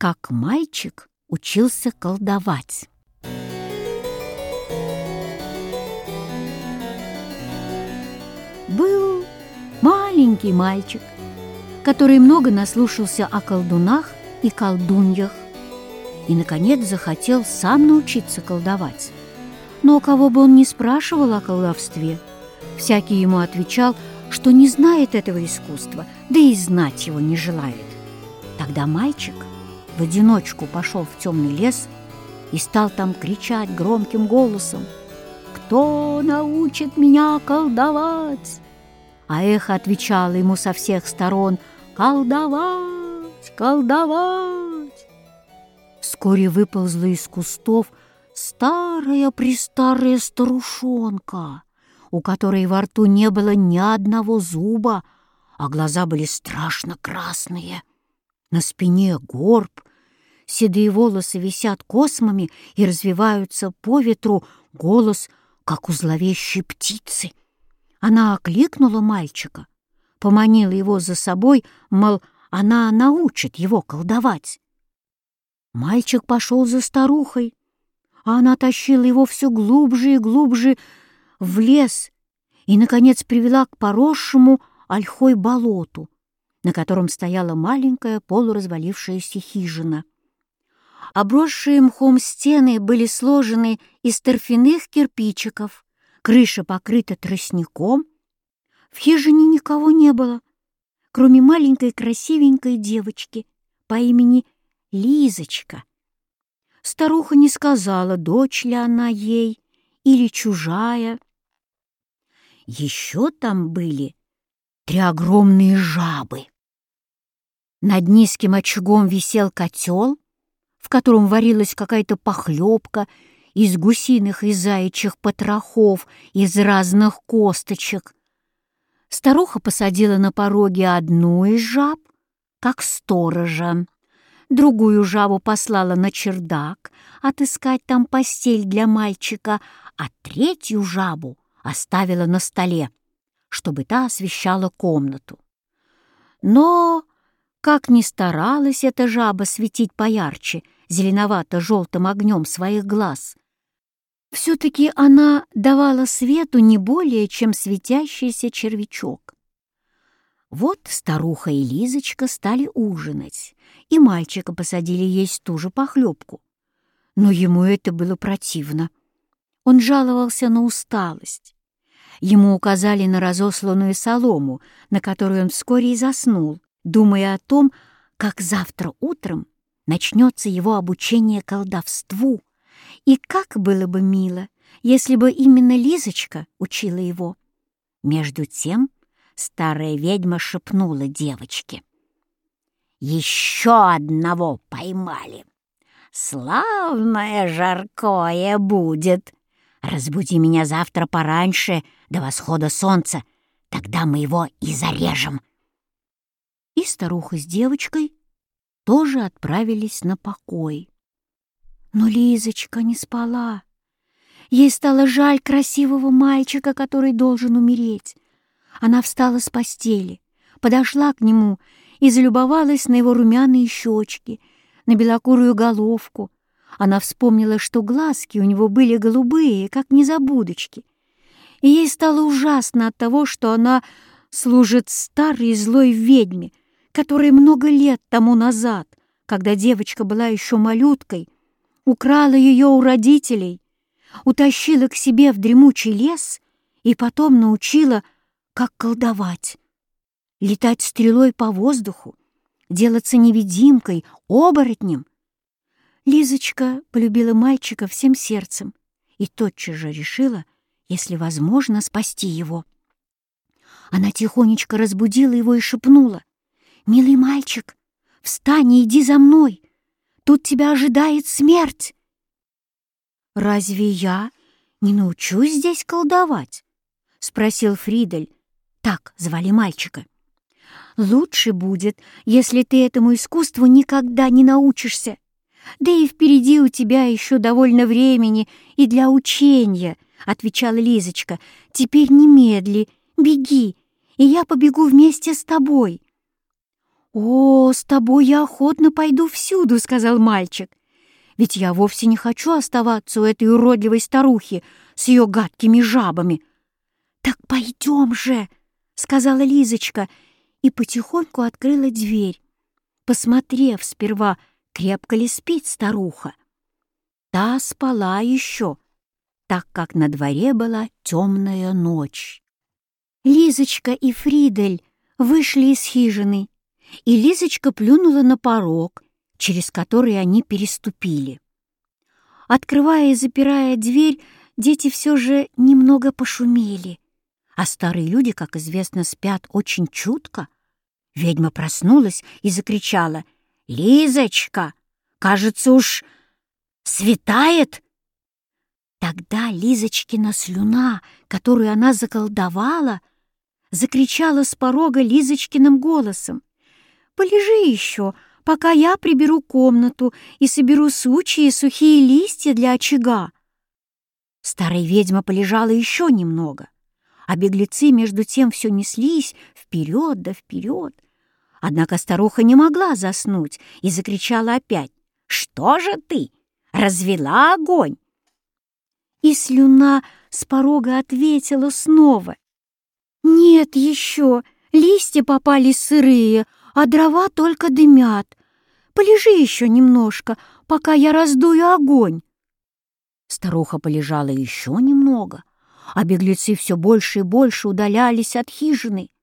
как мальчик учился колдовать. Был маленький мальчик, который много наслушался о колдунах и колдуньях и, наконец, захотел сам научиться колдовать. Но кого бы он ни спрашивал о колдовстве, всякий ему отвечал, что не знает этого искусства, да и знать его не желает. Тогда мальчик в одиночку пошел в темный лес и стал там кричать громким голосом: «Кто научит меня колдовать?» А эхо отвечало ему со всех сторон: «Колдовать! Колдовать!» Вскоре выползла из кустов старая-престарая старушонка, у которой во рту не было ни одного зуба, а глаза были страшно красные. На спине горб, седые волосы висят космами и развиваются по ветру, голос, как у зловещей птицы. Она окликнула мальчика, поманила его за собой, мол, она научит его колдовать. Мальчик пошел за старухой, а она тащила его все глубже и глубже в лес и, наконец, привела к поросшему ольхой болоту, на котором стояла маленькая полуразвалившаяся хижина. Обросшие мхом стены были сложены из торфяных кирпичиков, крыша покрыта тростником. В хижине никого не было, кроме маленькой красивенькой девочки по имени Лизочка. Старуха не сказала, дочь ли она ей или чужая. Еще там были 3 огромные жабы. Над низким очагом висел котел, в котором варилась какая-то похлебка из гусиных и заячьих потрохов, из разных косточек. Старуха посадила на пороге одну из жаб, как сторожа. Другую жабу послала на чердак отыскать там постель для мальчика, а 3-ю жабу оставила на столе, чтобы та освещала комнату. Но, как ни старалась эта жаба светить поярче зеленовато-желтым огнем своих глаз, все-таки она давала свету не более, чем светящийся червячок. Вот старуха и Лизочка стали ужинать, и мальчика посадили есть ту же похлебку. Но ему это было противно. Он жаловался на усталость. Ему указали на разосланную солому, на которой он вскоре и заснул, думая о том, как завтра утром начнется его обучение колдовству, и как было бы мило, если бы именно Лизочка учила его. Между тем старая ведьма шепнула девочке: «Еще одного поймали! Славное жаркое будет! Разбуди меня завтра пораньше, до восхода солнца, тогда мы его и зарежем!» И старуха с девочкой тоже отправились на покой. Но Лизочка не спала. Ей стало жаль красивого мальчика, который должен умереть. Она встала с постели, подошла к нему и залюбовалась на его румяные щечки, на белокурую головку. Она вспомнила, что глазки у него были голубые, как незабудочки. И ей стало ужасно от того, что она служит старой злой ведьме, которая много лет тому назад, когда девочка была еще малюткой, украла ее у родителей, утащила к себе в дремучий лес и потом научила, как колдовать, летать стрелой по воздуху, делаться невидимкой, оборотнем. Лизочка полюбила мальчика всем сердцем и тотчас же решила, если возможно, спасти его. Она тихонечко разбудила его и шепнула: «Милый мальчик, встань и иди за мной, тут тебя ожидает смерть». «Разве я не научусь здесь колдовать?» — спросил Фридель, так звали мальчика. «Лучше будет, если ты этому искусству никогда не научишься. Да и впереди у тебя еще довольно времени и для учения», — отвечала Лизочка. «Теперь немедли, беги, и я побегу вместе с тобой». «О, с тобой я охотно пойду всюду», — сказал мальчик. «Ведь я вовсе не хочу оставаться у этой уродливой старухи с ее гадкими жабами». «Так пойдем же», — сказала Лизочка и потихоньку открыла дверь, посмотрев сперва, крепко ли спит старуха. Та спала еще, так как на дворе была темная ночь. Лизочка и Фридель вышли из хижины, и Лизочка плюнула на порог, через который они переступили. Открывая и запирая дверь, дети все же немного пошумели, а старые люди, как известно, спят очень чутко. Ведьма проснулась и закричала: «Лизочка, кажется, уж светает!» Тогда Лизочкина слюна, которую она заколдовала, закричала с порога Лизочкиным голосом: «Полежи еще, пока я приберу комнату и соберу сучья и сухие листья для очага». Старая ведьма полежала еще немного, а беглецы между тем все неслись вперед да вперед. Однако старуха не могла заснуть и закричала опять: «Что же ты, развела огонь?» И слюна с порога ответила снова: «Нет еще, листья попались сырые, а дрова только дымят. Полежи еще немножко, пока я раздую огонь». Старуха полежала еще немного, а беглецы все больше и больше удалялись от хижины.